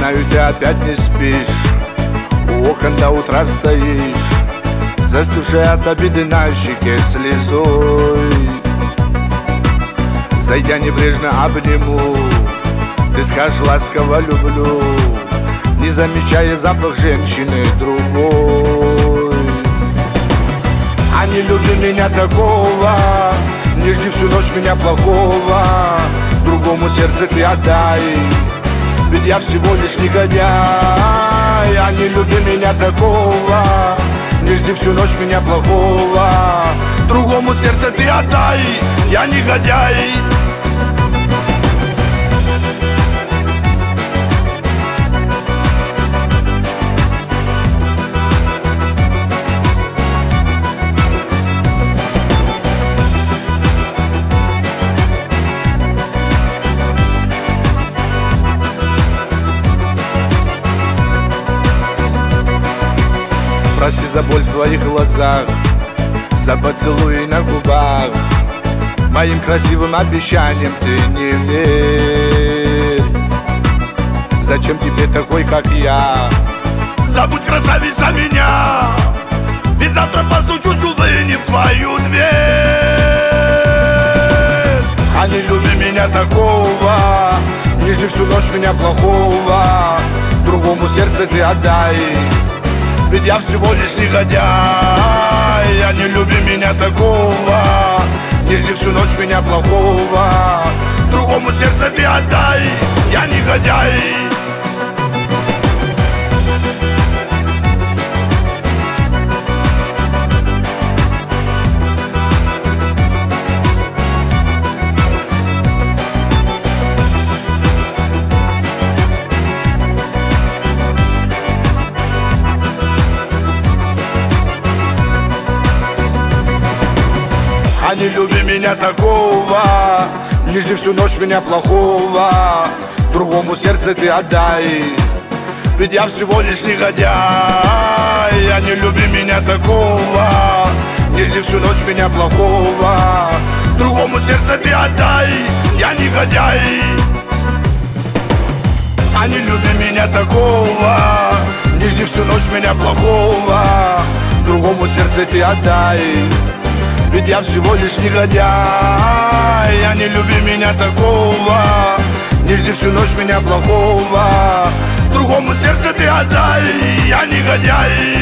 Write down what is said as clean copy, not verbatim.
знаю, ты опять не спишь, у окон до утра стоишь, застывшая от обиды на щеке слезой. Зайдя небрежно обниму, ты скажешь ласково люблю, не замечая запах женщины другой. А не люби меня такого, не жди всю ночь меня плохого, другому сердце ты отдай, ведь я всего лишь негодяй. А не люби меня такого, не жди всю ночь меня плохого, другому сердце ты отдай, я негодяй. Прости за боль в твоих глазах, за поцелуи на губах, моим красивым обещаниям ты не верь. Зачем тебе такой, как я? Забудь, красавица, меня, ведь завтра постучусь, увы, не в твою дверь. А не люби меня такого, не жди всю ночь меня плохого, другому сердце ты отдай, ведь я всего лишь негодяй. А не люби меня такого, не жди всю ночь меня плохого, другому сердце ты отдай, я негодяй. А не люби меня такого, не жди всю ночь меня плохого, другому сердце ты отдай, ведь я всего лишь негодяй. А не люби меня такого, не жди всю ночь меня плохого, другому сердце ты отдай, я негодяй. А не люби меня такого, не жди всю ночь меня плохого, другому сердце ты отдай, ведь я всего лишь негодяй. А не люби меня такого, не жди всю ночь меня плохого, другому сердце ты отдай, я негодяй.